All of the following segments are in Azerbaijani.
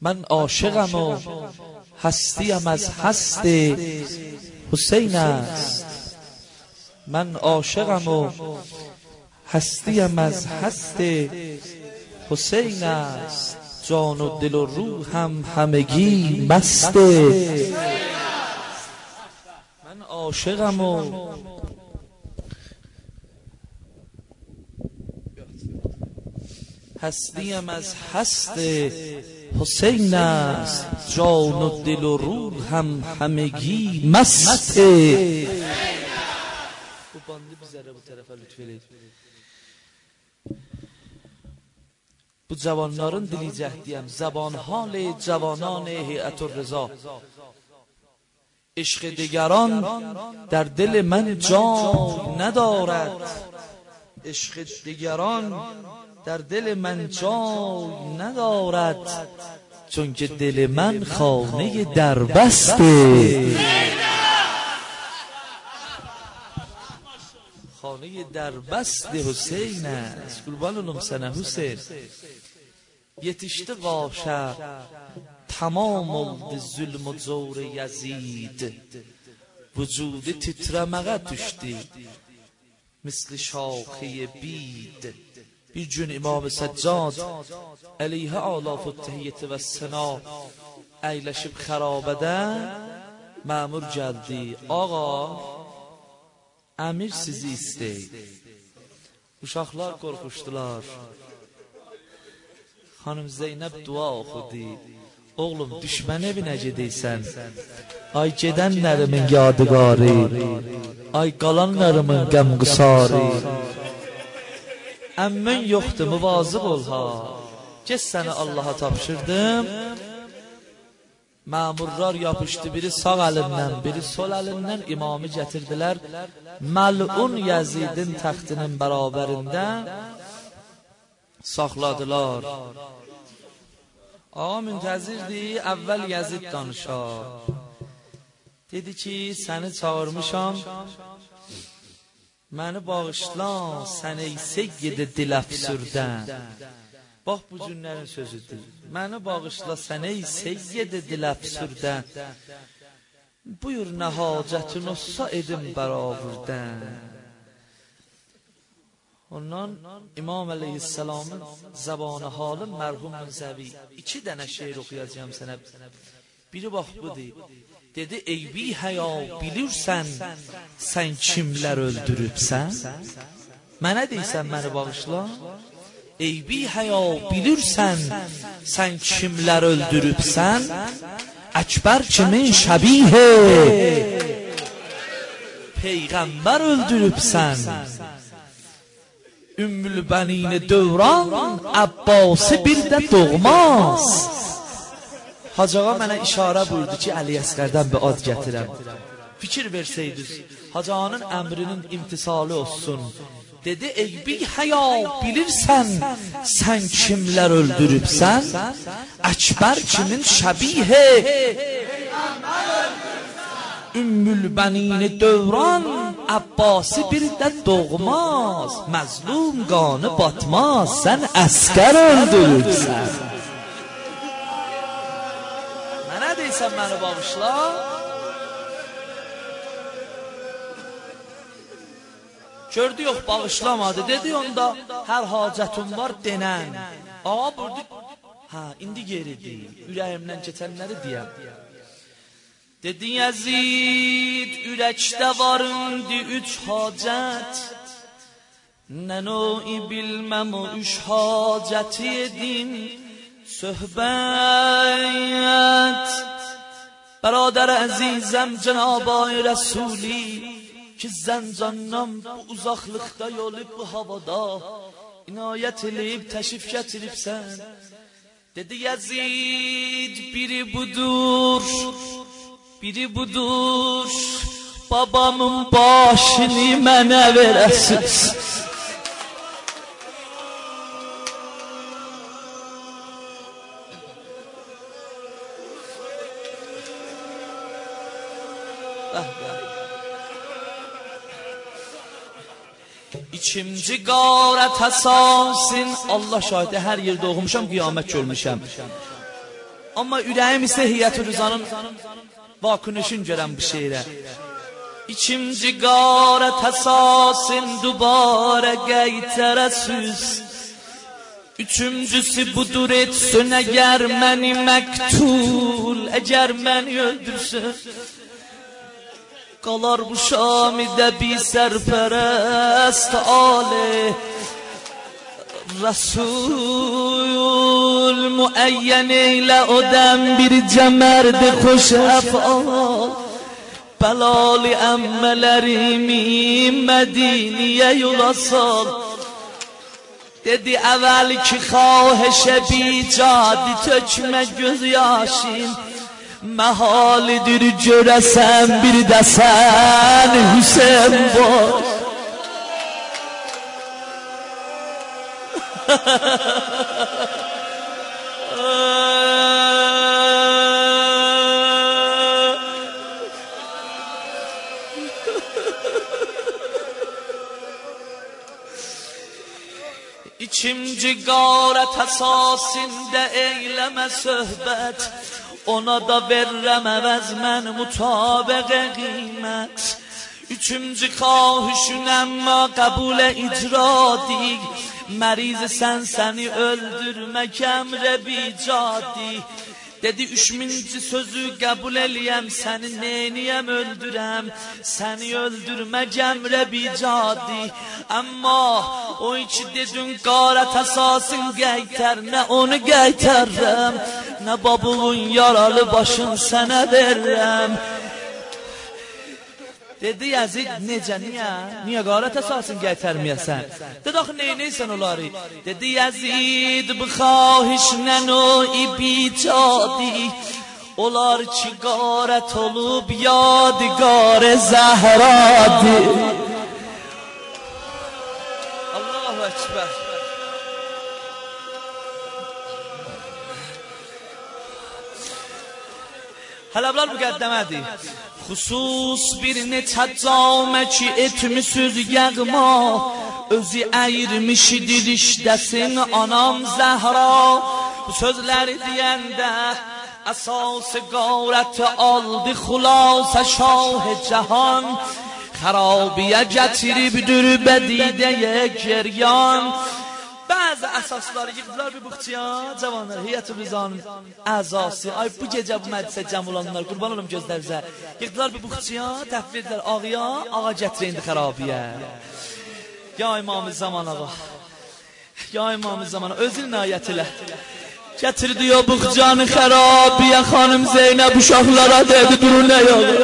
من عاشقم و هستیم از هست حسین است. من عاشقم و هستیم از هست حسین است. جان و دل و روحم همگی مست. من عاشقم و هستیم از هست حسین است. جان و دل و روحم همگی مست. bu cavanların dili cəhdiyəm, zabanhal cavanان هیئت الرضا. عشق دیگران در دل من جای ندارد. عشق دیگران در دل من جای ندارد، چون که دل من خانه دربسته. خانه دربست حسین است. قربان اولم سنه حسین. Yetişti qaşa tamam oldu zulm و زور یزید. vücudu titreməyə düşdü misli şaxi bid. Bir gün İmam Səccad əleyhə alafü təhiyyəti və səna əyləşib xərabədə məmur gəldi. Ağa, əmir sizi istəyir. Uşaqlar qorxuşdular. Xanım Zeynəb dua oxudu. Oğlum, düşmən evinə gedəysən. Ay gedənlərimin yadigarı, ay qalanlarımın qəmqısarı. Əmmən yoxdur, müvazıq ol ha. Get səni Allaha tapşırdım. Məmurlar yapışdı, biri sağ əlindən, biri sol əlindən imamı gətirdilər. Məlun Yazidin təxtinin bərabərində saxladılar. Ağa müntəzirdir, əvvəl Yazid danışar. Dedi ki, səni çağırmışam, məni bağışla, sən ey seyyid-i diləfsürdən. Bax, bu cümlərin sözüdür. Məni bağışla, sən ey seyyid-i diləfsürdən. Buyur, nə hacətin olsa edim bəravürdən. Ondan İmam Aleyhisselam'ın zabanı halı merhum Münzevi. 2 dənə şeir oxuyacağım sənə. Biri bax budur. Dedi, ey bi həya bilirsən, sən kimlər öldürübsən? Mənə deysən, məni bağışla. Ey bi həya bilirsən, sən kimlər öldürübsən? Əkbər kimin şəbihi peyğəmbər öldürübsən? Ümmül Bənin dövran Abbasi bir də doğmaz. Hacı ağa mənə işarə buyurdu ki, Əli Əsqərdən bir ad gətirəm. Fikir versəydiniz, Hacı ağanın əmrinin imtisalı olsun. Dedi, ey bir həya bilirsən, sən kimlər öldürübsən? Əkbər kimin şəbihi Ümmül Bənin dövran Abbasi bir də doğmaz. Məzlum qanı batmaz. Sən əskər öldürürsən. Mənə deysən, məni bağışla. Gördü, yox, bağışlamadı. Dedi, onda hər hacətin var denən. Ağa burdu. Ha, indi geridir. Ürəyimdən keçənləri deyəm. Dedi, Yazid, ürəkdə var indi 3 hacət. Nənoi bilməm o 3 hacəti edim söhbət. Bəradər əzizəm Cənab-ı Rəsuli, ki zəncandan bu uzaqlıqda yolub bu havada inayət eləyib təşrif gətiribsən. Dedi, Yazid, biri budur, biri budur, babamın başını mənə verəsiz. İçimci qarət həsasin. Allah şahidi, hər yerdə oxumuşam, qiyamət görmüşəm. Amma ürəyim isə Hiyyət-ül Rızanın vakunuşun görən bu şeirə. İkinci qarət əsasin dubara qeytərə süz. Üçüncüsü budur etsin əgər məni məqtul, əgər məni öldürsün. Qalar bu Şamidə bir sərpərəst alih Rasul müəyyən eylə o dəm bir cəmərdi xoş əfal. Bəlalı əmmələrimi Mədiniyə yola sal. Dedi əvvəl ki xahişə bicadi tökmə göz yaşın. Məhalidir görəsən bir də sən Hüseyin boş. İkinci qarət əsasində eyləmə söhbət. Ona da verirəm əvəz mən mütabiqə qiymət. Üçüncü xahişün əmma qəbulə icradik. Məriz sən səni öldürmək əmrə bicadi. Dedi 3000-ci sözü qəbul eləyəm, səni neyniyəm öldürəm. Səni öldürmək əmrə bicadi. Amma o iki dedin qarət əsasın qeytər. Nə onu qeytərrəm, nə babulun yaralı başın sənə verirəm. Dedi Yazid necə, niyə? Niyə qarət əsasın qeytərməyəsən? Dedi axı neynəysən onları? Dedi Yazid bu xahişlə o ibicadi. Onlar ki qarət olub yadigar Zəhradir. Allahu Ekber. Hələ bunlar müqəddəmədir. Xüsus bir neçə camə ki etmisüz yəğma. Özü əyirmişidir işdəsin anam Zəhra. Bu sözləri deyəndə əsas-ı qarət aldı xülasə şah cahan. Xarabiyə gətiribdir bədidəyə geryan. Bazı əsasları yıxdılar bir buxçuya, cavanlar, Hiyyət-ül Rızanın əzası. Ay bu gecə bu məclisə cəm olanlar, qurban olum gözlərinizə. Yıxdılar bir buxçuya, təhvil edilər ağaya, ağa gətirə indi xarabiyə. Ya İmam-ı Zaman ağa, ya İmam-ı Zaman ağa, özün nəyət elə. Gətirdi o buxcanı xarabiyə, xanım Zeynəb uşaqlara dedi, durun nə yolu.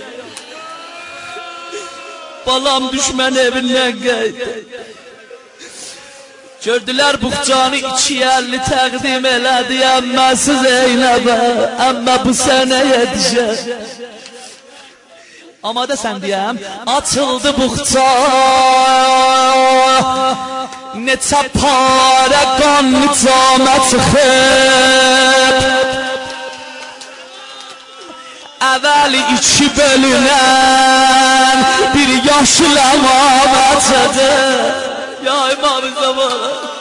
Balam düşmən evinə qeydə. Gördülər buxcanı 250 təqdim elədi əmməsi Zeynəbə, əmmə bu sənə yetişər. Amadesən deyəm, açıldı buxca, neçə parə qan nicamə çıxıb. Əvvəli 2 bölünən bir yaşıl əmamətədir. Ya İmam-ı Zaman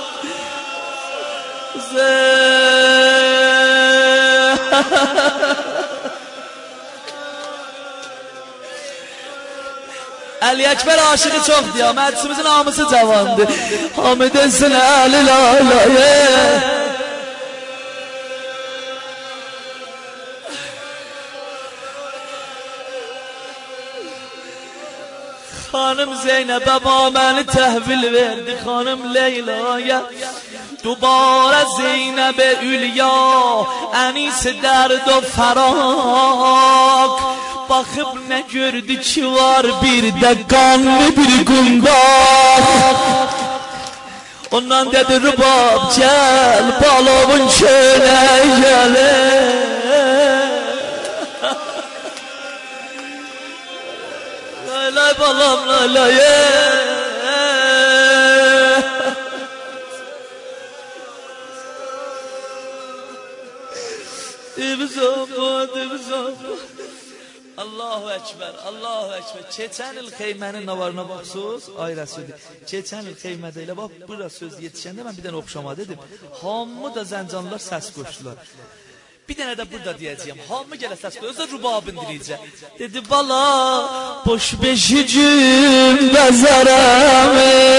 Əli Əkbər aşığı çoxdur ya, məclisimizin hamısı cavandır. Hamid etsin Əli Laləyə. Xanım Zeynəbə məni təhvil verdi, xanım Leylaya. Dubara Zeynəbə Ülya, ənis dərd o fəraq. Baxıb nə gördü ki var bir də qanlı bir qundaq. Ondan dedi Rübab gəl, balovun könə gəlir. Lay balam lay Allahu Ekber, Allahu Ekber. Keçən il xeymənin navarına baxsız, ay Rəsulü. Keçən il xeymədə elə bax, bura söz yetişəndə mən bir dənə oxşama dedim. Hamı da zəncanlar səs qoşdular. Bir dənə də burada deyəcəyəm. Hamı gələ səs qoy, özə rubabın diliyəcək. Dedi, bala, boş beşicim bəzərəm.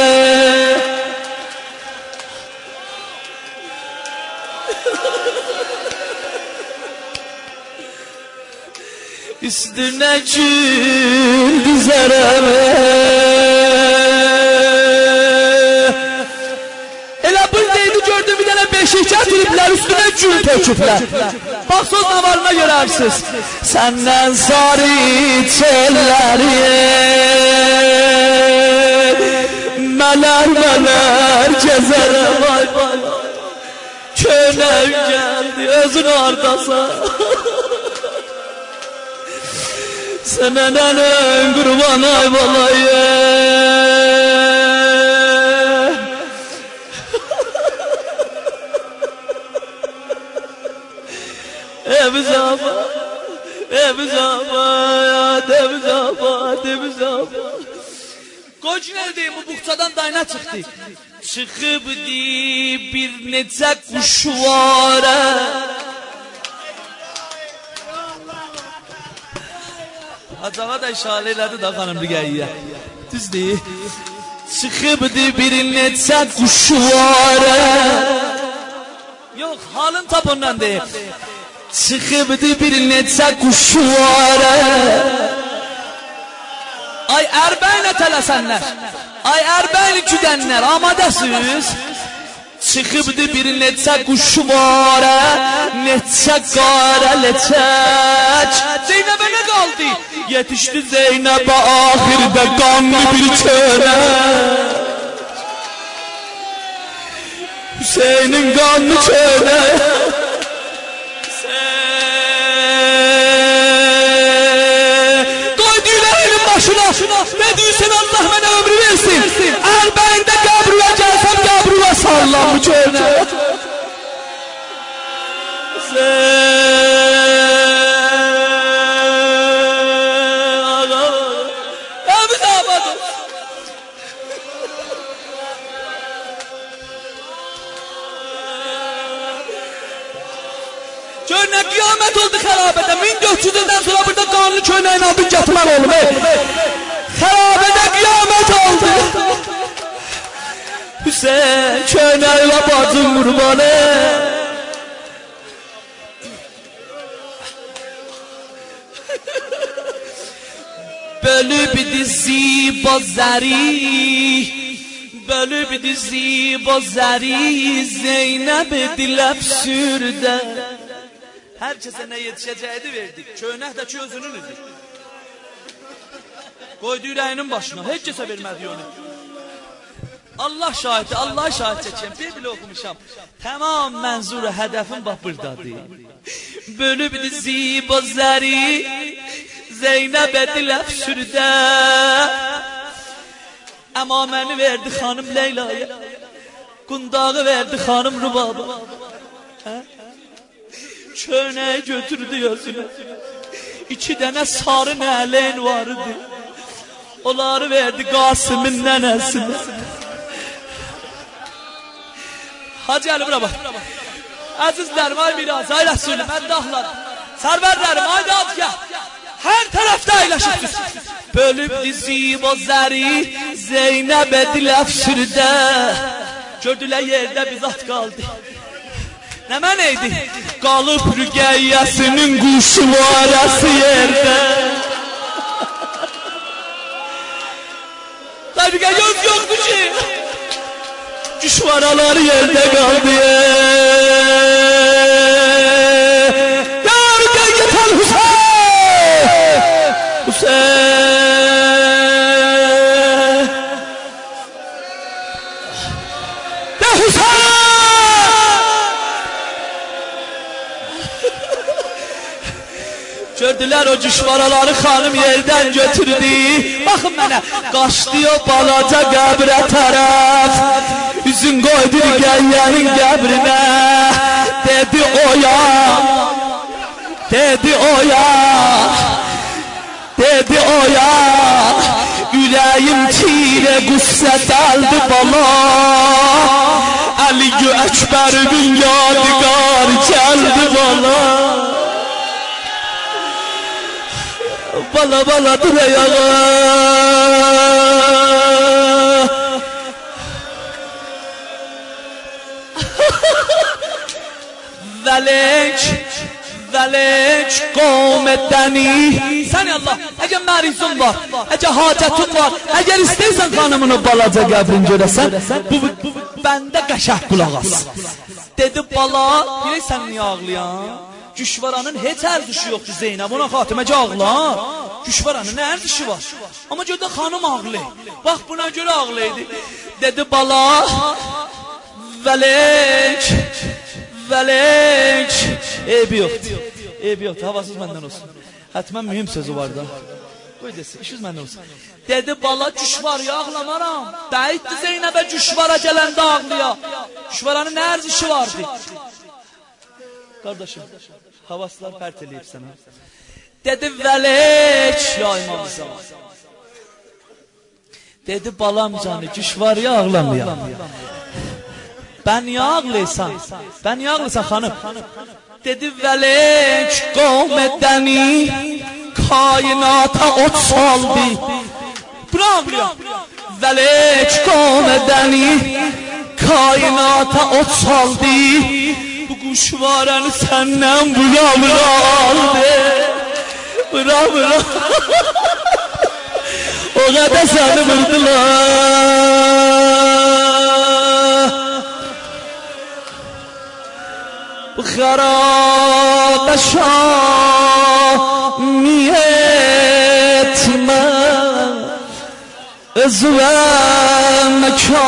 Üstüne gül dizərəm. Elə buradaydı, gördüm bir dənə beşik gətiriblər, üstüne gül töküblər. Bax, söz navarına görərsiniz. Səndən sarı çölləri, mələr gəzərəm. Vay vay, könəm gəldi, özün ordasa. Sənə nənən qurban ay balayı. Eviz abad, eviz abad, eviz abad, eviz abad. Qoy ki, nə deyim, bu buxçadan dayına çıxdı. Çıxıbdı bir necə quşvara. Acaba da işarə elədi da xanım Rüqəyyə. Düzdür. Çıxıbdı bir necə quşvara. Yox, halın tap ondan deyim. Çıxıbdı bir necə quşvara. Ay ərbəylə tələsənlər, ay ərbəylə güdənlər, amadəsiniz. Çıxıbdı bir necə quşvara, necə qara ləçək. Zeynəbə nə qaldı? Yetişdi Zeynəbə ahirdə qanlı bir çörək. Hüseynin qanlı çörək. Qoydu yüreğinin başına, ne diyorsun Allah mənə ömrü versin. Ərbəyində qəbrüyə gəlsəm qəbrüyə sallam bu çörək. Gör nə qiyamət oldu xərabədə. 1400-dən sonra burada qanlı köynəyini abid gətirmək olub. Xərabədə qiyamət oldu. Hüseyin köynəylə bacım qurbanı. Bölübdü ziba zəri, bölübdü ziba zəri, Zeynəb diləb sürdə. Hər kəsə nə yetişəcəyini verdik. Köynək də ki özünün idi. Qoydu ürəyinin başına. Heç kəsə vermədi onu. Allah şahidi, Allah şahid çəkəm. Bir bilə oxumuşam. Tamam mənzuru hədəfim bax buradadır. Bölübdü ziba zəri, Zeynəb diləb sürdə. Əmaməni verdi xanım Leyla'ya. Qundağı verdi xanım Rubaba. Köynəyi götürdü özünə. 2 dənə sarı nələyin vardı. Onları verdi Qasımın nənəsinə. Hacı Ali bura bax. Əzizlərim, ay miraz, ay Rəsulüm, əddahlar, sərvərlərim, ay dadgah. Hər tərəfdə əyləşibdir. Bölübdü ziba zəri, Zeynəb diləb sürdə. Gördülər yerdə bir zat qaldı. Nə mən eydi? Qalıb Rüqəyyəsinin quşvarası yerdə. Rüqəyyə öz yoxdur ki. Quşvaraları yerdə qaldı. Ya Rüqəyyə tal Hüseyin! Hüseyin! Ya Hüseyin! Gördülər o cüşvaraları xanım yerdən götürdü. Baxın mənə, qaçdı o balaca qəbrə tərəf. Üzün qoydu Rüqəyyənin qəbrinə. Dedi oya, dedi oya, dedi oya. Ürəyim tirə qüssə dəldi bala. Əli-Əkbərin yadigar gəldi bala. بالا بالا دوره آقا ولک قوم دنی سنی الله اگه مریضون var اگه حاجتون var اگر istəyirsən xanımını balaca qəbrin görəsən bu bəndə qəşəh qulaq as dedi bala bilirsən niyə ağlayan Güşvaranın heç ərzişi yoxdur Zeynəb ona xatiməcə ağlar Güşvaranın nə ərzişi var amma gördü xanım ağlayır bax buna görə ağlaydı dedi bala velek eybi yoxdur havasız məndən olsun hətmən mühüm sözü var da qoy desin işiniz məndən olsun dedi bala Güşvarya ağlamaram dəyddi Zeynəbə Güşvara gələndə ağlaya Güşvaranın nə ərzişi vardı kardeşim havaslar pərt eləyib sənə dedi velek ya imam zaman dedi balam canı Güşvarya ağlamaya ben niye ağlaysan hanım dedi velek qavm dəni kainata ot saldı bırakmıyor velek qavm dəni kainata ot saldı bu Güşvaranı senden bıra o kadar seni vurdular خراب شامیت من ازوام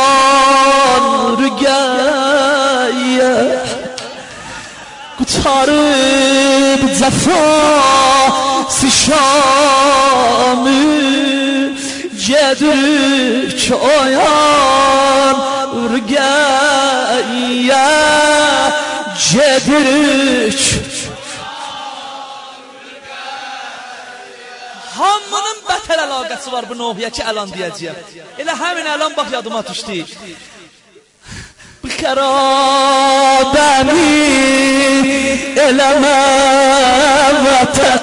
کارگیه قطارب زفاسی شامی جدرک آیان رگیه Cedrik hamının bətər əlaqəsi var bu Nuhiyə ki əlan deyəcəyəm elə həmin əlan bax yadıma düşdü bu xərabəni eləmə vətət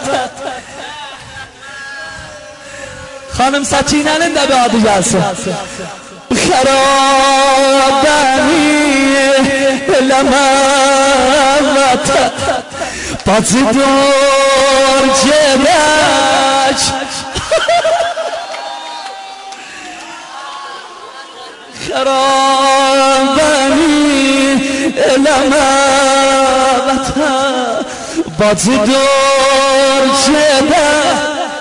xanım Səkinənin də bir adı gəlsin bu xərabəni eləmə Bacı dur gerek Xərabəni eləmə vətən Bacı dur gerek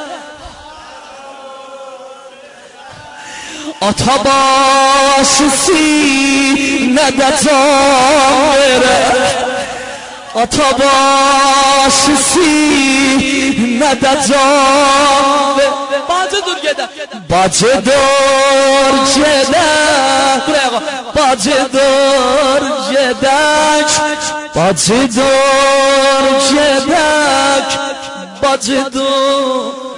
Ata başı sinədə can verək Ata başı sinədə can verək Bacı dur gedək Bacı dur gedək Bacı dur gedək Bacı dur gedək Bacı dur